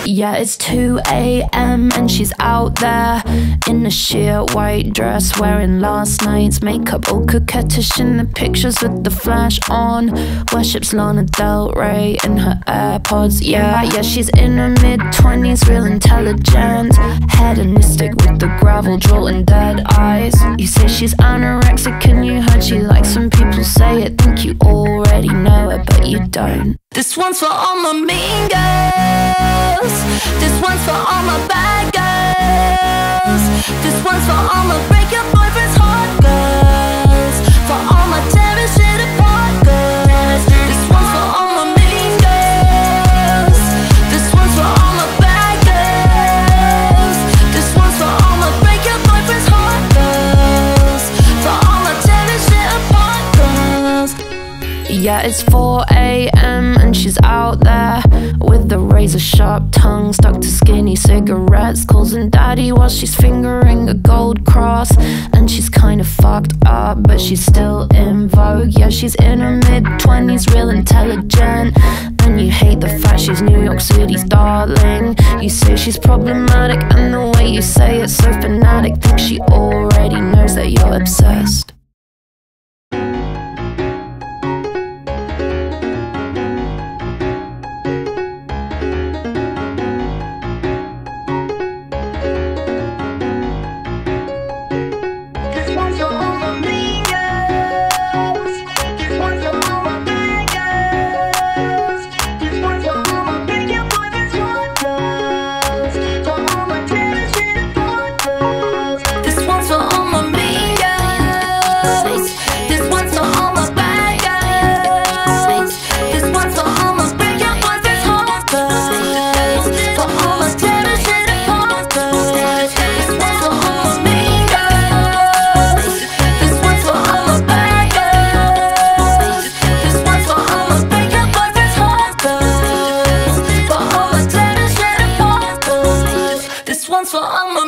Yeah, it's 2 AM and she's out there in a sheer white dress, wearing last night's makeup, all coquettish in the pictures with the flash on. Worships Lana Del Rey in her AirPods. Yeah, she's in her mid-20s, real intelligent, hedonistic with the gravel jaw and dead eyes. You say she's anorexic and you heard she likes some people say it. Think you already know her, but you don't. This one's for all my mean girls. This one's for all my bad girls. This one's for all my break your boyfriend's heart girls. For all my tearing shit apart girls. This one's for all my mean girls. This one's for all my bad girls. This one's for all my break your boyfriend's heart girls. For all my tearing shit apart girls. Yeah, it's 4 AM and she's out there with the razor sharp tongue stuck to skinny cigarettes, calls him daddy while she's fingering a gold cross. And she's kind of fucked up, but she's still in vogue. Yeah, she's in her mid-20s, real intelligent, and you hate the fact she's New York City's darling. You say she's problematic, and the way you say it's so fanatic. Think she already knows that you're obsessed. This one's for all my